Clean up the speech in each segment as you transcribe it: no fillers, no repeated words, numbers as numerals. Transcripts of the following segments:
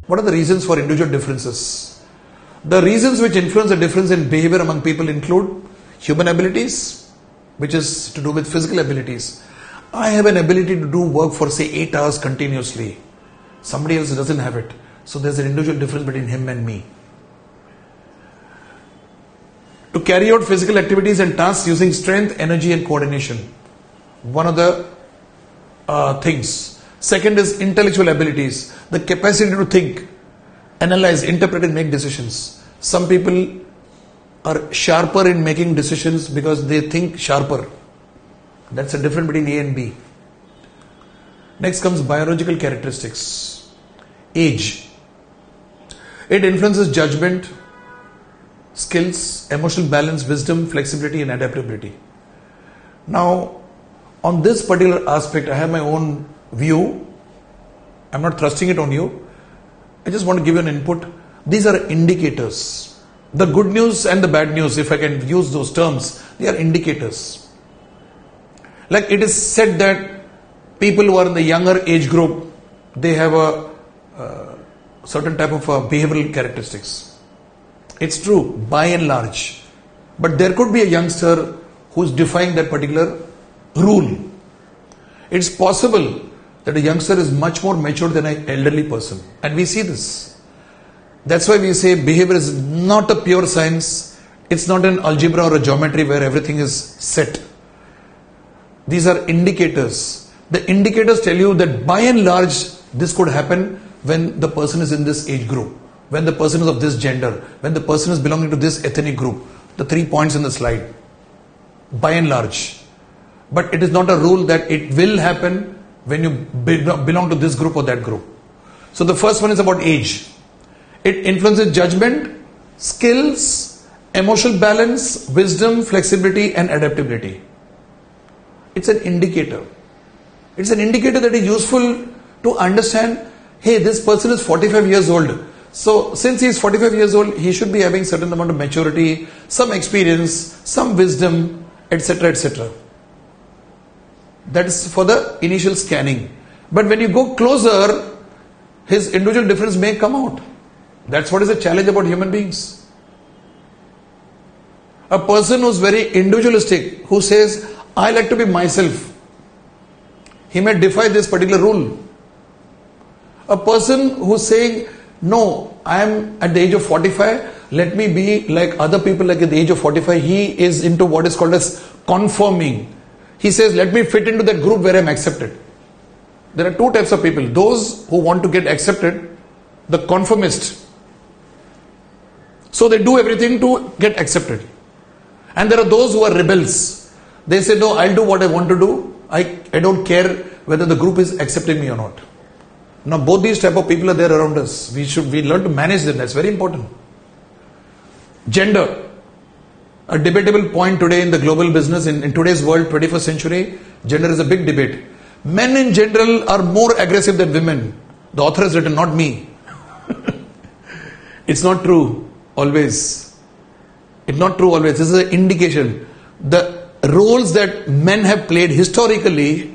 What are the reasons for individual differences? The reasons which influence the difference in behavior among people include human abilities, which is to do with physical abilities. I have an ability to do work for say 8 hours continuously. Somebody else doesn't have it. So there's an individual difference between him and me. To carry out physical activities and tasks using strength, energy and coordination. One of the things. Second is intellectual abilities. The capacity to think, analyze, interpret and make decisions. Some people are sharper in making decisions because they think sharper. That's the difference between A and B. Next comes biological characteristics. Age. It influences judgment, skills, emotional balance, wisdom, flexibility and adaptability. Now, on this particular aspect, I have my own view. I'm not thrusting it on you. I just want to give you an input. These are indicators. The good news and the bad news, if I can use those terms, they are indicators. Like it is said that people who are in the younger age group, they have a certain type of behavioral characteristics. It's true, by and large. But there could be a youngster who's defying that particular rule. It's possible that a youngster is much more mature than an elderly person. And we see this. That's why we say behavior is not a pure science. It's not an algebra or a geometry where everything is set. These are indicators. The indicators tell you that by and large, this could happen when the person is in this age group, when the person is of this gender, when the person is belonging to this ethnic group. The 3 points in the slide. By and large. But it is not a rule that it will happen when you belong to this group or that group. So the first one is about age. It influences judgment, skills, emotional balance, wisdom, flexibility and adaptability. It's an indicator. It's an indicator that is useful to understand, hey, this person is 45 years old. So since he is 45 years old, he should be having certain amount of maturity, some experience, some wisdom, etc., etc. That is for the initial scanning. But when you go closer, his individual difference may come out. That's what is the challenge about human beings. A person who's very individualistic, who says, I like to be myself, he may defy this particular rule. A person who's saying, no, I am at the age of 45, let me be like other people like at the age of 45, he is into what is called as conforming. He says, let me fit into that group where I am accepted. There are two types of people. Those who want to get accepted, the conformist. So they do everything to get accepted. And there are those who are rebels. They say, no, I'll do what I want to do. I don't care whether the group is accepting me or not. Now both these type of people are there around us. We learn to manage them. That's very important. Gender. A debatable point today in the global business, in today's world, 21st century, gender is a big debate. Men in general are more aggressive than women. The author has written, not me. It's not true always. It's not true always. This is an indication. The roles that men have played historically,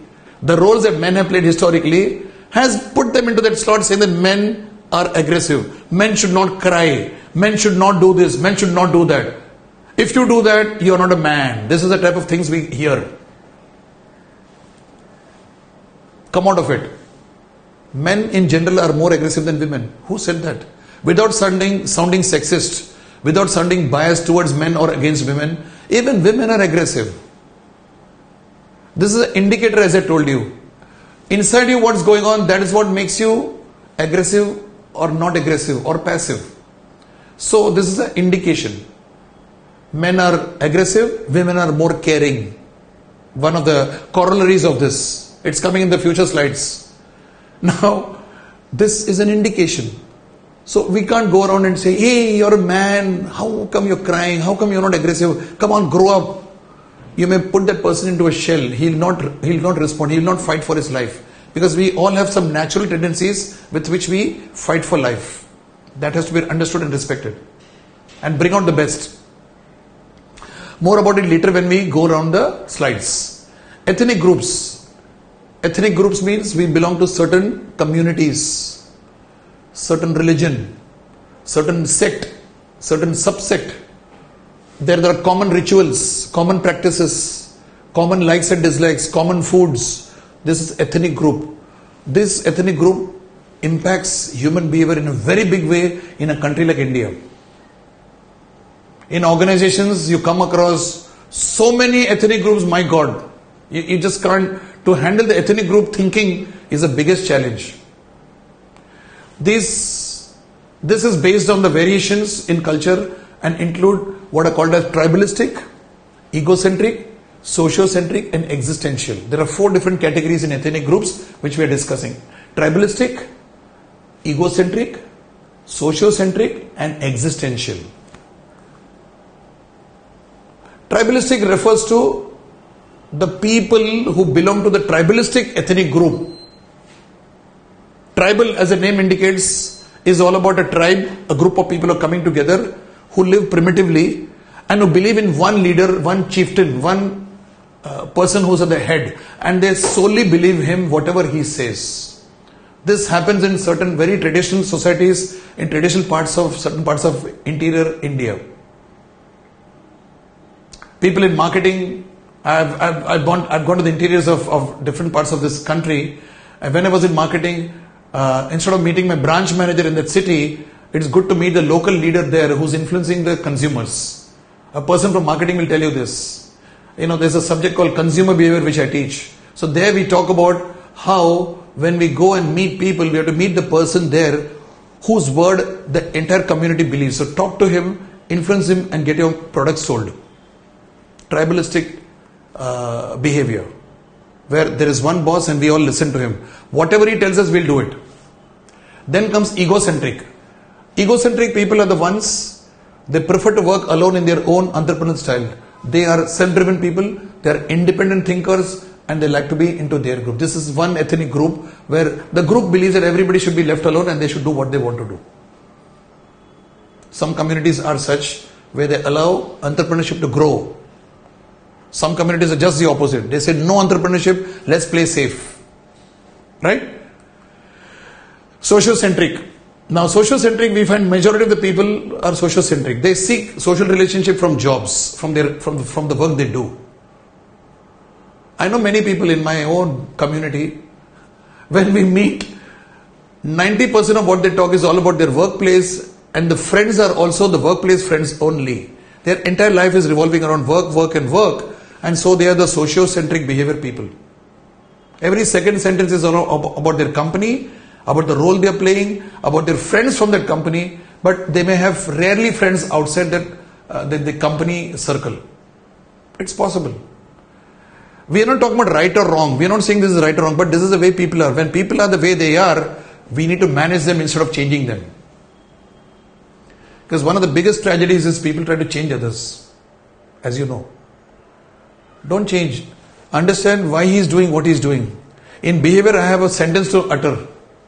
has put them into that slot saying that men are aggressive. Men should not cry. Men should not do this. Men should not do that. If you do that, you are not a man. This is the type of things we hear. Come out of it. Men in general are more aggressive than women. Who said that? Without sounding sexist, without sounding biased towards men or against women, even women are aggressive. This is an indicator, as I told you. Inside you, what's going on, that is what makes you aggressive or not aggressive or passive. So this is an indication. Men are aggressive, women are more caring. One of the corollaries of this. It's coming in the future slides. Now, this is an indication. So we can't go around and say, hey, you're a man, how come you're crying, how come you're not aggressive, come on, grow up. You may put that person into a shell, he'll not respond, he'll not fight for his life. Because we all have some natural tendencies with which we fight for life. That has to be understood and respected. And bring out the best. More about it later when we go around the slides. Ethnic groups. Ethnic groups means we belong to certain communities. certain religion, certain sect, certain subsect. There are common rituals, common practices, common likes and dislikes, common foods. This is ethnic group. This ethnic group impacts human behavior in a very big way in a country like India. In organizations, you come across so many ethnic groups, my God. You just can't. To handle the ethnic group thinking is the biggest challenge. This is based on the variations in culture and include what are called as tribalistic, egocentric, sociocentric and existential. There are 4 different categories in ethnic groups which we are discussing. Tribalistic, egocentric, sociocentric and existential. Tribalistic refers to the people who belong to the tribalistic ethnic group. Tribal, as the name indicates, is all about a tribe, a group of people who are coming together, who live primitively and who believe in one leader, one chieftain, one person who's at the head, and they solely believe him whatever he says. This happens in certain very traditional societies, in traditional parts of certain parts of interior India. People in marketing, I've gone to the interiors of different parts of this country. And when I was in marketing, instead of meeting my branch manager in that city, it's good to meet the local leader there who's influencing the consumers. A person from marketing will tell you this. There's a subject called consumer behavior which I teach. So there we talk about how when we go and meet people, we have to meet the person there whose word the entire community believes. So talk to him, influence him and get your product sold. Tribalistic behavior, where there is one boss and we all listen to him. Whatever he tells us, we'll do it. Then comes egocentric. Egocentric people are the ones, they prefer to work alone in their own entrepreneurial style. They are self-driven people, they are independent thinkers and they like to be into their group. This is one ethnic group where the group believes that everybody should be left alone and they should do what they want to do. Some communities are such where they allow entrepreneurship to grow. Some communities are just the opposite. They say no entrepreneurship, let's play safe. Right? Sociocentric. Now sociocentric, we find majority of the people are sociocentric. They seek social relationship from jobs, from the work they do. I know many people in my own community, when we meet, 90% of what they talk is all about their workplace, and the friends are also the workplace friends only. Their entire life is revolving around work, work and work, and so they are the sociocentric behavior people. Every second sentence is about their company, about the role they are playing, about their friends from that company, but they may have rarely friends outside that the company circle. It's possible. We are not talking about right or wrong. We are not saying this is right or wrong, but this is the way people are. When people are the way they are, we need to manage them instead of changing them. Because one of the biggest tragedies is people try to change others. As you know. Don't change. Understand why he is doing what he is doing. In behavior, I have a sentence to utter.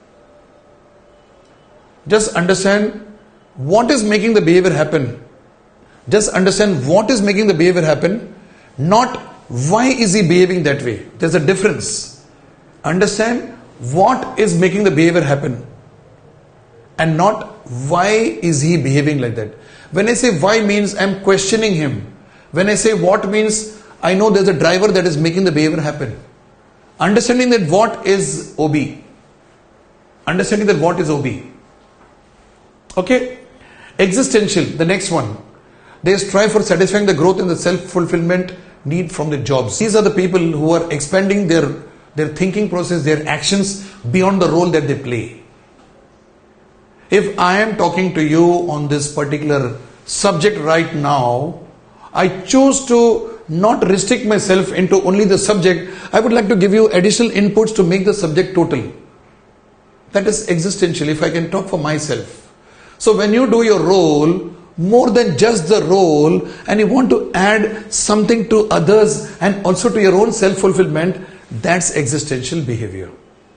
Just understand what is making the behavior happen. Just understand what is making the behavior happen, not why is he behaving that way. There's a difference. Understand what is making the behavior happen and not why is he behaving like that. When I say why means I'm questioning him. When I say what means I know there's a driver that is making the behavior happen. Understanding that what is OB. Understanding that what is OB. Okay? Existential, the next one. They strive for satisfying the growth and the self-fulfillment need from their jobs. These are the people who are expanding their thinking process, their actions beyond the role that they play. If I am talking to you on this particular subject right now, I choose to not restrict myself into only the subject. I would like to give you additional inputs to make the subject total. That is existential, if I can talk for myself. So when you do your role, more than just the role, and you want to add something to others and also to your own self-fulfillment, that's existential behavior.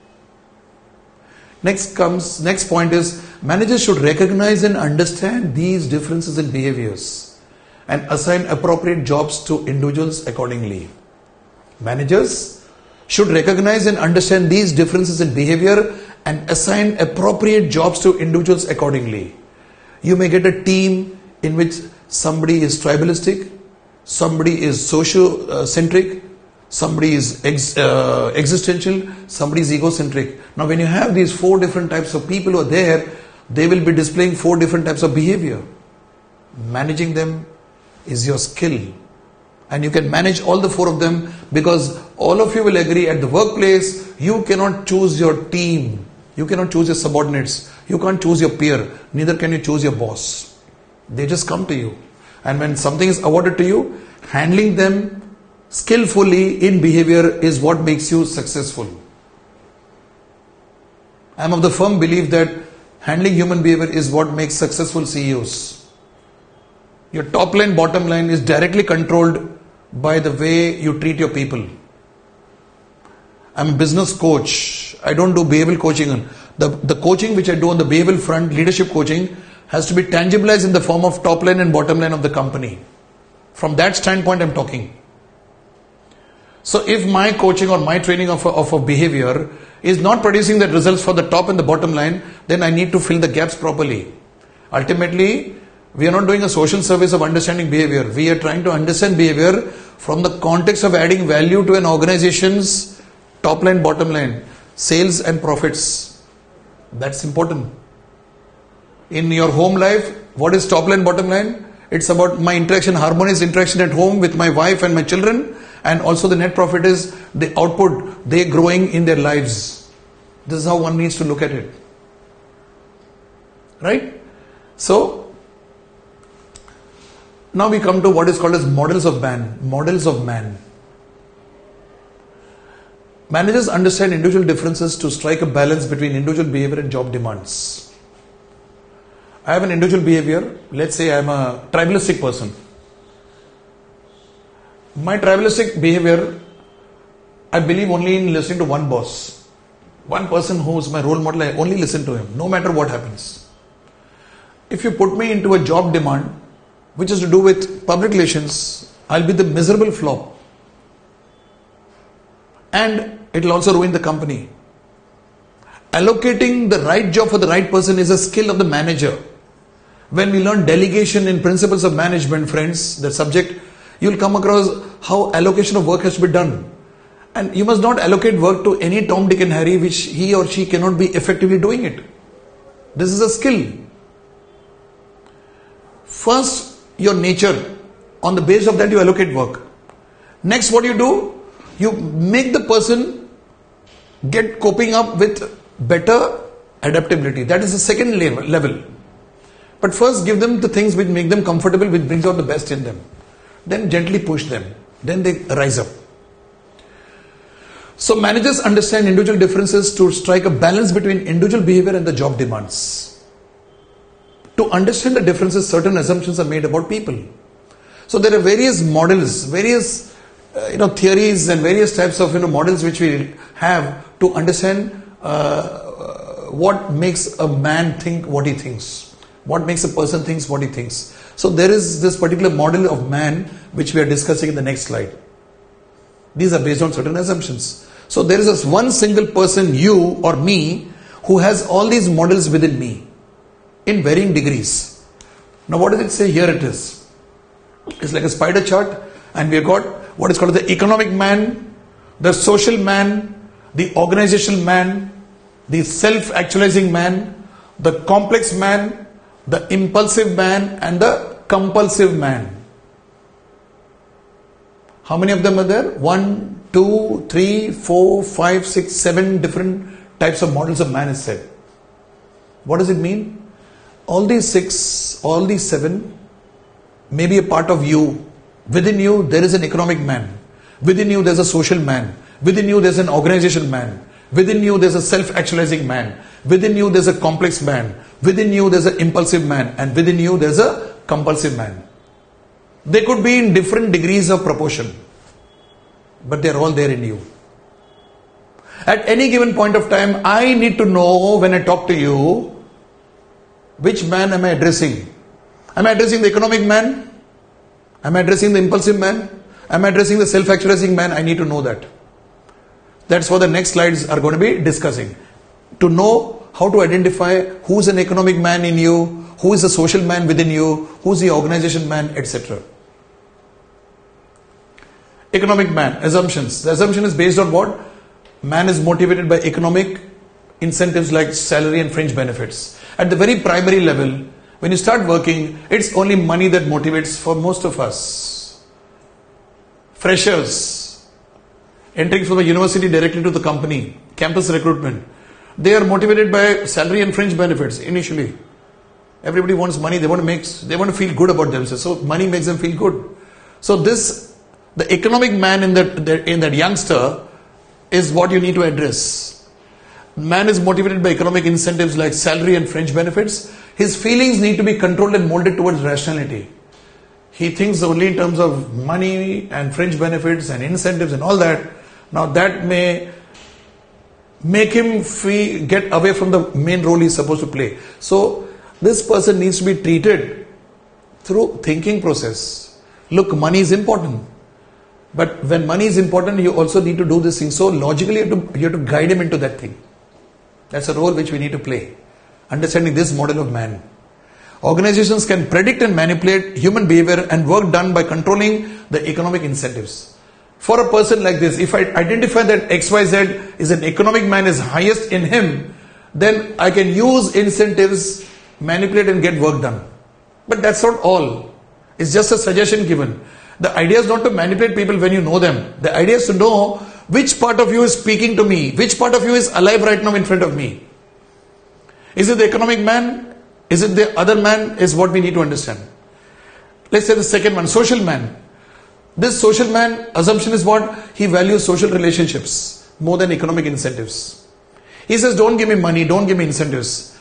Next point is, managers should recognize and understand these differences in behaviors and assign appropriate jobs to individuals accordingly. Managers should recognize and understand these differences in behavior and assign appropriate jobs to individuals accordingly. You may get a team in which somebody is tribalistic, somebody is socio-centric, somebody is existential, somebody is egocentric. Now when you have these 4 different types of people who are there, they will be displaying 4 different types of behavior. Managing them is your skill. And you can manage all the 4 of them, because all of you will agree at the workplace, you cannot choose your team. You cannot choose your subordinates. You can't choose your peer. Neither can you choose your boss. They just come to you. And when something is awarded to you, handling them skillfully in behavior is what makes you successful. I am of the firm belief that handling human behavior is what makes successful CEOs. Your top line, bottom line is directly controlled by the way you treat your people. I'm a business coach. I don't do behavioral coaching. The coaching which I do on the behavioral front, leadership coaching, has to be tangibilized in the form of top line and bottom line of the company. From that standpoint, I'm talking. So if my coaching or my training of a behavior is not producing the results for the top and the bottom line, then I need to fill the gaps properly. Ultimately, we are not doing a social service of understanding behavior. We are trying to understand behavior from the context of adding value to an organization's top line, bottom line, sales and profits. That's important. In your home life, what is top line, bottom line? It's about my interaction, harmonious interaction at home with my wife and my children, and also the net profit is the output they growing in their lives. This is how one needs to look at it. Right? So, now we come to what is called as models of man. Models of man. Managers understand individual differences to strike a balance between individual behavior and job demands. I have an individual behavior. Let's say I am a tribalistic person. My tribalistic behavior, I believe only in listening to one boss. One person who is my role model, I only listen to him, no matter what happens. If you put me into a job demand, which is to do with public relations, I'll be the miserable flop. And it will also ruin the company. Allocating the right job for the right person is a skill of the manager. When we learn delegation in principles of management, friends, the subject, you will come across how allocation of work has to be done. And you must not allocate work to any Tom, Dick and Harry which he or she cannot be effectively doing it. This is a skill. First, your nature. On the basis of that, you allocate work. Next, what do? You make the person get coping up with better adaptability. That is the second level. But first, give them the things which make them comfortable, which brings out the best in them. Then gently push them. Then they rise up. So managers understand individual differences to strike a balance between individual behavior and the job demands. To understand the differences, certain assumptions are made about people. So there are various models, various theories and various types of models which we have to understand what makes a man think what he thinks. What makes a person thinks what he thinks. So there is this particular model of man which we are discussing in the next slide. These are based on certain assumptions. So there is this one single person, you or me, who has all these models within me in varying degrees. Now what does it say? Here it is. It's like a spider chart, and we have got what is called the economic man, the social man, the organizational man, the self-actualizing man, the complex man, the impulsive man, and the compulsive man. How many of them are there? 1, 2, 3, 4, 5, 6, 7 different types of models of man is said. What does it mean? All these 6, all these 7 may be a part of you. Within you, there is an economic man. Within you, there's a social man. Within you, there's an organizational man. Within you, there's a self-actualizing man. Within you, there's a complex man. Within you, there's an impulsive man. And within you, there's a compulsive man. They could be in different degrees of proportion, but they're all there in you. At any given point of time, I need to know when I talk to you, which man am I addressing? Am I addressing the economic man? Am I addressing the impulsive man? Am I addressing the self-actualizing man? I need to know that. That's what the next slides are going to be discussing. to know how to identify who's an economic man in you, who is a social man within you, who's the organization man, etc. Economic man, assumptions. The assumption is based on what? Man is motivated by economic incentives like salary and fringe benefits. At the very primary level, when you start working, it's only money that motivates for most of us. Freshers, entering from the university directly to the company, campus recruitment, they are motivated by salary and fringe benefits initially. Everybody wants money, they want to feel good about themselves. So money makes them feel good. So the economic man in that youngster is what you need to address. Man is motivated by economic incentives like salary and fringe benefits. His feelings need to be controlled and molded towards rationality. He thinks only in terms of money and fringe benefits and incentives and all that. Now that may make him get away from the main role he's supposed to play. So this person needs to be treated through thinking process. Look, money is important. But when money is important, you also need to do this thing. So logically you have to guide him into that thing. That's a role which we need to play. Understanding this model of man. Organizations can predict and manipulate human behavior and work done by controlling the economic incentives. For a person like this, if I identify that XYZ is an economic man, is highest in him, then I can use incentives, manipulate and get work done. But that's not all. It's just a suggestion given. The idea is not to manipulate people when you know them. The idea is to know which part of you is speaking to me, which part of you is alive right now in front of me. Is it the economic man? Is it the other man? Is what we need to understand. Let's say the second one, social man. This social man assumption is what? He values social relationships more than economic incentives. He says, don't give me money, don't give me incentives.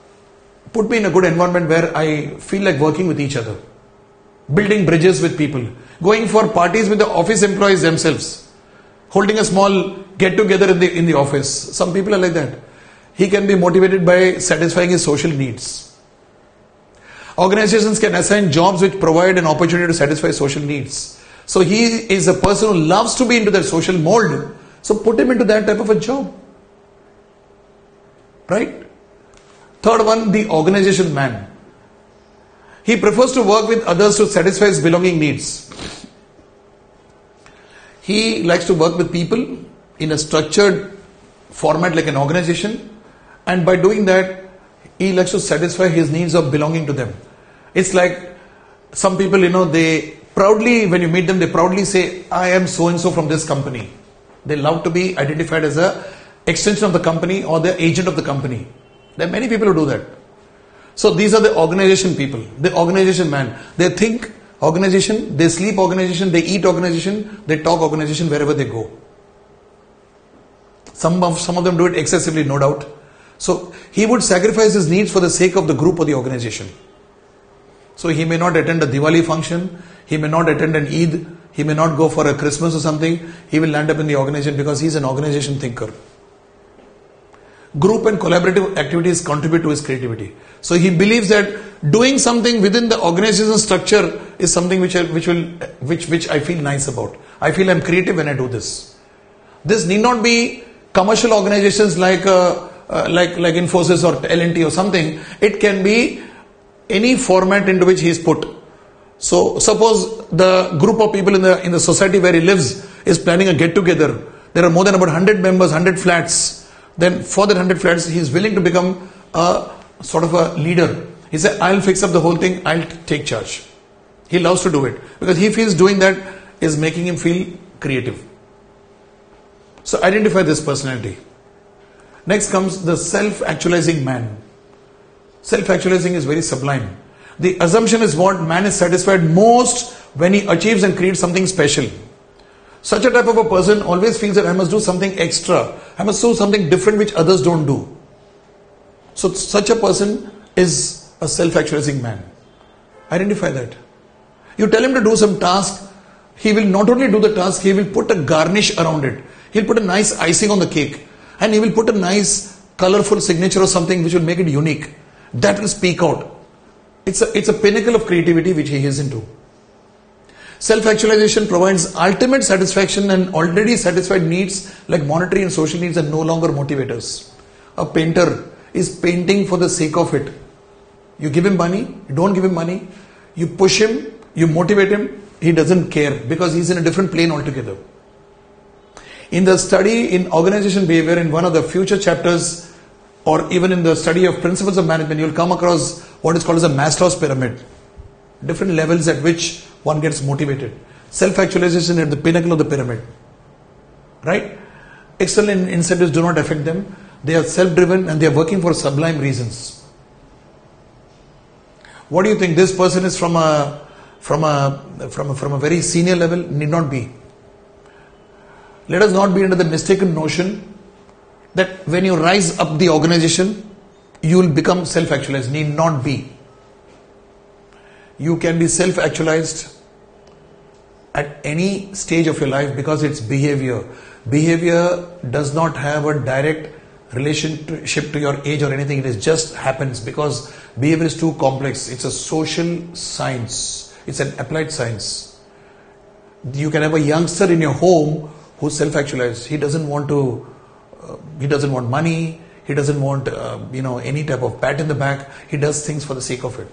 Put me in a good environment where I feel like working with each other. Building bridges with people. Going for parties with the office employees themselves. Holding a small get together in the office. Some people are like that. He can be motivated by satisfying his social needs. Organizations can assign jobs which provide an opportunity to satisfy social needs. So he is a person who loves to be into that social mold. So put him into that type of a job. Right? Third one, the organization man. He prefers to work with others to satisfy his belonging needs. He likes to work with people in a structured format like an organization, and by doing that, he likes to satisfy his needs of belonging to them. It's like some people, they proudly, when you meet them, they proudly say, I am so-and-so from this company. They love to be identified as an extension of the company or the agent of the company. There are many people who do that. So these are the organization people, the organization man. They think organization, they sleep organization, they eat organization, they talk organization wherever they go. Some of them do it excessively, no doubt. So he would sacrifice his needs for the sake of the group or the organization. So he may not attend a Diwali function, he may not attend an Eid, he may not go for a Christmas or something. He will land up in the organization because he's an organization thinker. Group and collaborative activities contribute to his creativity. So he believes that doing something within the organization structure is something which I feel nice about. I feel I'm creative when I do this. This need not be commercial organizations like Infosys or L&T or something. It can be any format into which he is put. So suppose the group of people in the society where he lives is planning a get together. There are more than about 100 members, 100 flats. Then for that 100 flats, he is willing to become a sort of a leader. He said, I'll fix up the whole thing, I'll take charge. He loves to do it because he feels doing that is making him feel creative. So identify this personality. Next comes the self-actualizing man. Self-actualizing is very sublime. The assumption is what? Man is satisfied most when he achieves and creates something special. Such a type of a person always feels that I must do something extra. I must do something different which others don't do. So such a person is a self-actualizing man. Identify that. You tell him to do some task, he will not only do the task, he will put a garnish around it. He'll put a nice icing on the cake. And he will put a nice colorful signature or something which will make it unique. That will speak out. It's a pinnacle of creativity which he is into. Self-actualization provides ultimate satisfaction, and already satisfied needs like monetary and social needs are no longer motivators. A painter is painting for the sake of it. You give him money, you don't give him money, you push him, you motivate him, he doesn't care because he's in a different plane altogether. In the study in organization behavior, in one of the future chapters, or even in the study of principles of management, you'll come across what is called as a Maslow's pyramid. Different levels at which one gets motivated. Self-actualization at the pinnacle of the pyramid. Right? External incentives do not affect them. They are self-driven and they are working for sublime reasons. What do you think? This person is from a very senior level? Need not be. Let us not be under the mistaken notion that when you rise up the organization, you will become self-actualized. Need not be. You can be self-actualized at any stage of your life because it's behavior. Behavior does not have a direct relationship to your age or anything. It just happens because behavior is too complex. It's a social science. It's an applied science. You can have a youngster in your home who's self-actualized. He doesn't want money. He doesn't want any type of pat in the back. He does things for the sake of it.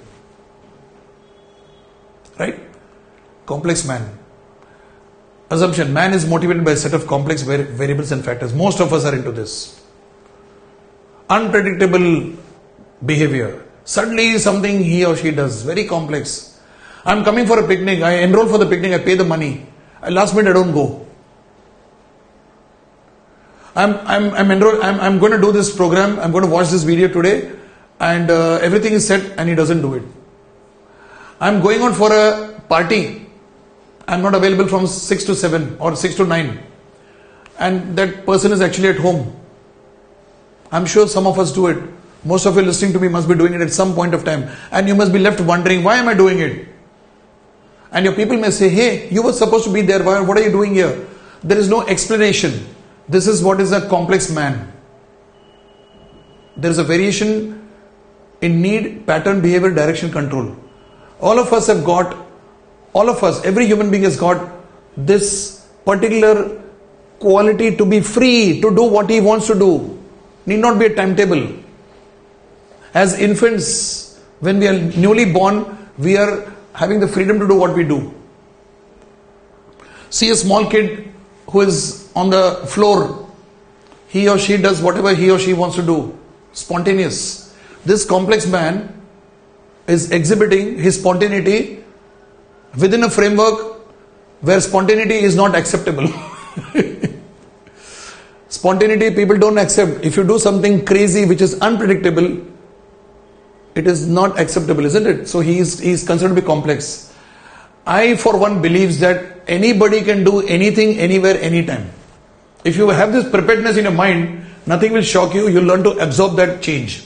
Right? Complex man. Assumption. Man is motivated by a set of complex variables and factors. Most of us are into this. Unpredictable behavior. Suddenly something he or she does. Very complex. I'm coming for a picnic. I enroll for the picnic. I pay the money. Last minute I don't go. I'm going to do this program. I'm going to watch this video today, and everything is set, and he doesn't do it. I'm going on for a party. I'm not available from 6 to 7 or 6 to 9, and that person is actually at home. I'm sure some of us do it. Most of you listening to me must be doing it at some point of time, and you must be left wondering, why am I doing it? And your people may say, hey, you were supposed to be there. What are you doing here? There is no explanation. This is what is a complex man. There is a variation in need, pattern, behavior, direction, control. All of us, every human being has got this particular quality to be free to do what he wants to do. Need not be a timetable. As infants, when we are newly born, we are having the freedom to do what we do. See a small kid who is on the floor. He or she does whatever he or she wants to do. Spontaneous. This complex man is exhibiting his spontaneity within a framework where spontaneity is not acceptable. Spontaneity people don't accept. If you do something crazy which is unpredictable, it is not acceptable, isn't it? So he is considered to be complex. I for one believes that anybody can do anything, anywhere, anytime. If you have this preparedness in your mind, nothing will shock you. You'll learn to absorb that change.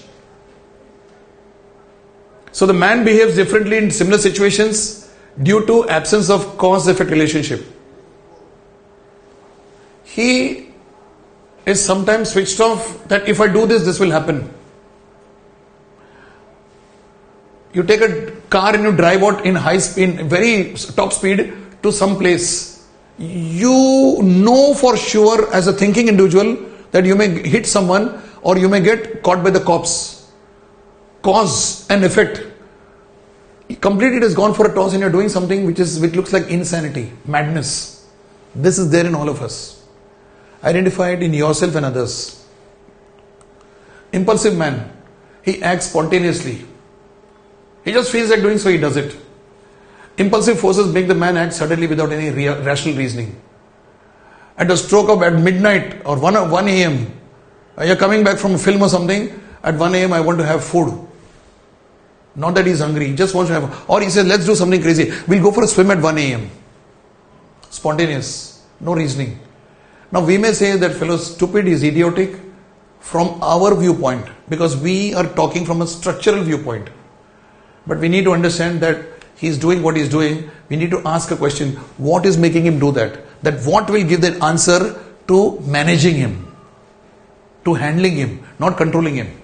So the man behaves differently in similar situations due to absence of cause-effect relationship. He is sometimes switched off that if I do this, this will happen. You take a car and you drive out in high speed, very top speed to some place. You know for sure as a thinking individual that you may hit someone or you may get caught by the cops. Cause and effect. Completely it has gone for a toss and you're doing something which looks like insanity, madness. This is there in all of us. Identify it in yourself and others. Impulsive man. He acts spontaneously. He just feels like doing so, he does it. Impulsive forces make the man act suddenly without any rational reasoning. At midnight or 1 a.m., you're coming back from a film or something, at 1 a.m. I want to have food. Not that he's hungry, he just wants to have, or he says, let's do something crazy. We'll go for a swim at 1 a.m. Spontaneous, no reasoning. Now we may say that fellow is stupid, he's idiotic from our viewpoint, because we are talking from a structural viewpoint. But we need to understand that he's doing what he's doing. We need to ask a question, what is making him do that? That what will give that answer to managing him, to handling him, not controlling him.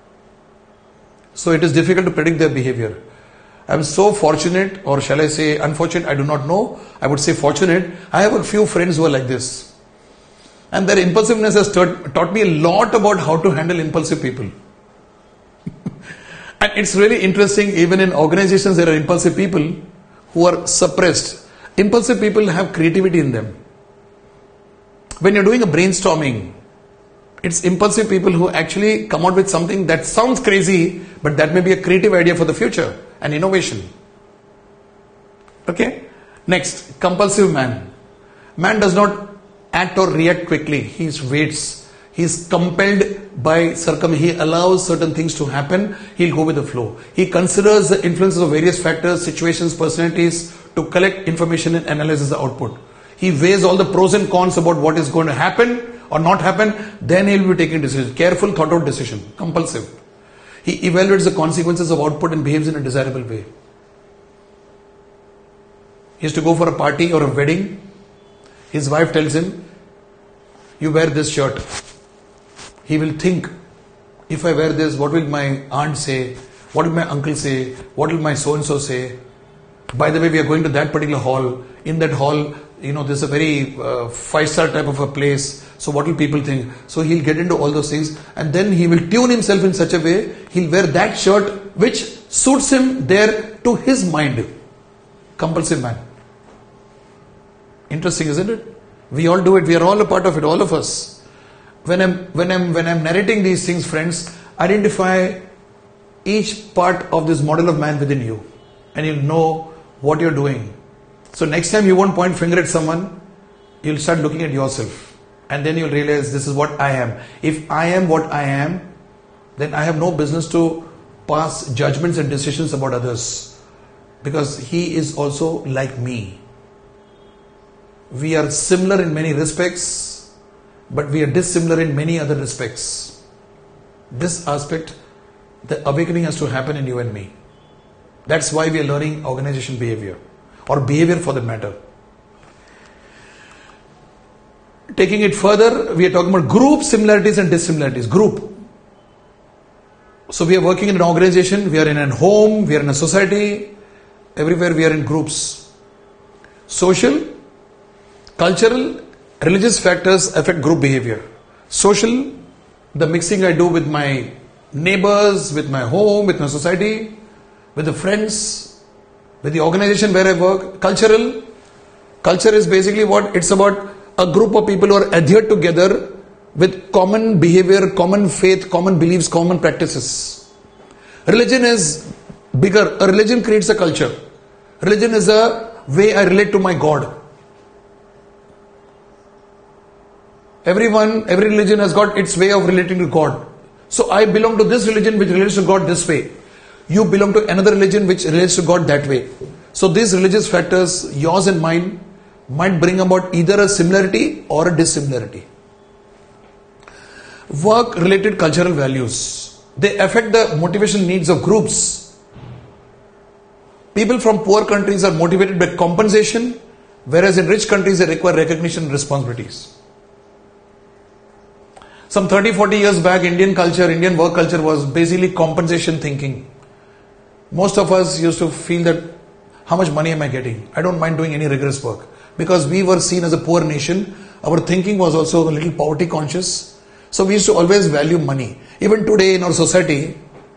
So it is difficult to predict their behavior. I am so fortunate, or shall I say unfortunate, I do not know. I would say fortunate. I have a few friends who are like this. And their impulsiveness has taught me a lot about how to handle impulsive people. And it's really interesting, even in organizations there are impulsive people who are suppressed. Impulsive people have creativity in them. When you're doing a brainstorming, it's impulsive people who actually come out with something that sounds crazy, but that may be a creative idea for the future and innovation. Okay? Next, compulsive man. Man does not act or react quickly. He waits. He is compelled by he allows certain things to happen. He'll go with the flow. He considers the influences of various factors, situations, personalities to collect information and analyzes the output. He weighs all the pros and cons about what is going to happen or not happen. Then he'll be taking decisions. Careful, thought out decision. Compulsive. He evaluates the consequences of output and behaves in a desirable way. He has to go for a party or a wedding. His wife tells him, you wear this shirt. He will think, if I wear this, what will my aunt say? What will my uncle say? What will my so-and-so say? By the way, we are going to that particular hall. In that hall, this is a very 5-star type of a place. So what will people think? So he'll get into all those things. And then he will tune himself in such a way, he'll wear that shirt which suits him there to his mind. Compulsive man. Interesting, isn't it? We all do it. We are all a part of it, all of us. When I'm narrating these things, friends, identify each part of this model of man within you, and you'll know what you're doing. So next time you won't point finger at someone, you'll start looking at yourself, and then you'll realize this is what I am. If I am what I am, then I have no business to pass judgments and decisions about others, because he is also like me. We are similar in many respects, but we are dissimilar in many other respects. This aspect, the awakening has to happen in you and me. That's why we are learning organization behavior, or behavior for that matter. Taking it further, we are talking about group similarities and dissimilarities. Group. So we are working in an organization, we are in a home, we are in a society, everywhere we are in groups. Social, cultural, religious factors affect group behavior. Social, the mixing I do with my neighbors, with my home, with my society, with the friends, with the organization where I work. Cultural, culture is basically what? It's about a group of people who are adhered together with common behavior, common faith, common beliefs, common practices. Religion is bigger. A religion creates a culture. Religion is a way I relate to my God. Every religion has got its way of relating to God. So I belong to this religion which relates to God this way. You belong to another religion which relates to God that way. So these religious factors, yours and mine, might bring about either a similarity or a dissimilarity. Work-related cultural values. They affect the motivation needs of groups. People from poor countries are motivated by compensation, whereas in rich countries they require recognition and responsibilities. Some 30-40 years back, Indian work culture was basically compensation thinking. Most of us used to feel that, how much money am I getting? I don't mind doing any rigorous work. Because we were seen as a poor nation, our thinking was also a little poverty conscious. So we used to always value money. Even today in our society,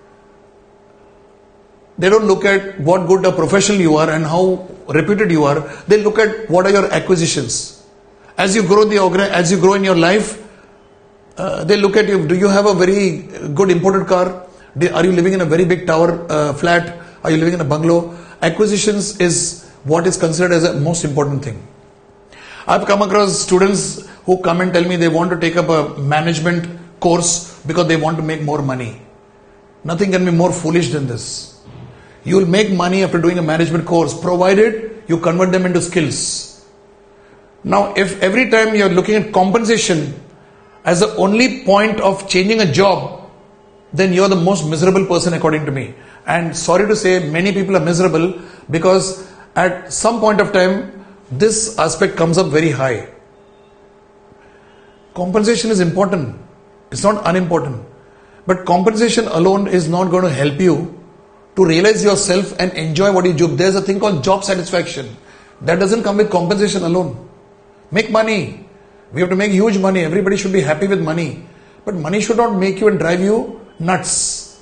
they don't look at what good a professional you are and how reputed you are. They look at what are your acquisitions. As you grow in your life, they look at you. Do you have a very good imported car? Are you living in a very big tower flat? Are you living in a bungalow? Acquisitions is what is considered as a most important thing. I've come across students who come and tell me they want to take up a management course because they want to make more money. Nothing can be more foolish than this. You will make money after doing a management course, provided you convert them into skills. Now, if every time you're looking at compensation as the only point of changing a job, then you're the most miserable person according to me. And sorry to say, many people are miserable because at some point of time, this aspect comes up very high. Compensation is important. It's not unimportant. But compensation alone is not going to help you to realize yourself and enjoy what you do. There's a thing called job satisfaction. That doesn't come with compensation alone. Make money. We have to make huge money. Everybody should be happy with money. But money should not make you and drive you nuts.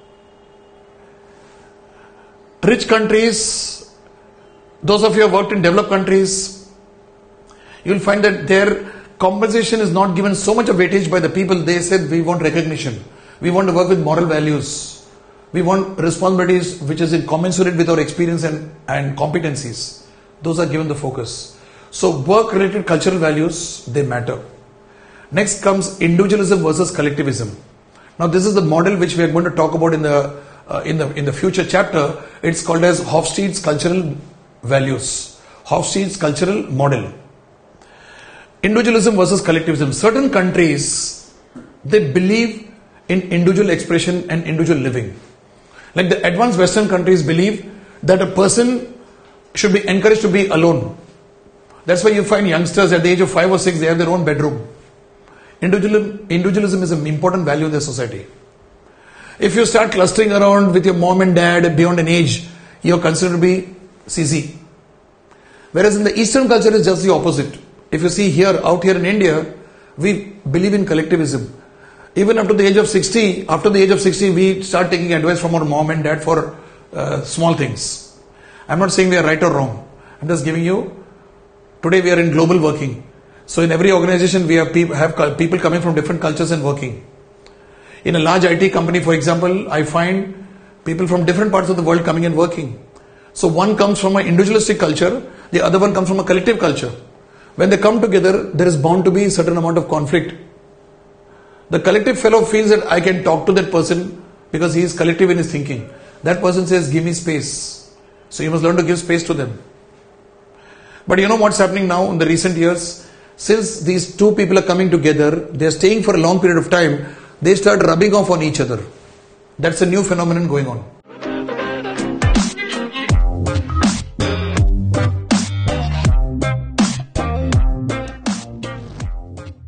Rich countries, those of you who have worked in developed countries, you will find that their compensation is not given so much of weightage by the people. They said, we want recognition. We want to work with moral values. We want responsibilities which is commensurate with our experience and competencies. Those are given the focus. So work-related cultural values, they matter. Next comes individualism versus collectivism. Now this is the model which we are going to talk about in the future chapter. It's called as Hofstede's cultural values. Hofstede's cultural model. Individualism versus collectivism. Certain countries, they believe in individual expression and individual living. Like the advanced Western countries believe that a person should be encouraged to be alone. That's why you find youngsters at the age of 5 or 6, they have their own bedroom. Individualism is an important value in the society. If you start clustering around with your mom and dad beyond an age, you are considered to be CC. Whereas in the Eastern culture, it's just the opposite. If you see here, out here in India, we believe in collectivism. Even up to the age of 60, after the age of 60, we start taking advice from our mom and dad for small things. I'm not saying we are right or wrong. I'm just giving you, today we are in global working. So in every organization, we have people coming from different cultures and working. In a large IT company, for example, I find people from different parts of the world coming and working. So one comes from an individualistic culture, the other one comes from a collective culture. When they come together, there is bound to be a certain amount of conflict. The collective fellow feels that I can talk to that person because he is collective in his thinking. That person says, give me space. So you must learn to give space to them. But you know what's happening now in the recent years? Since these two people are coming together, they are staying for a long period of time, they start rubbing off on each other. That's a new phenomenon going on.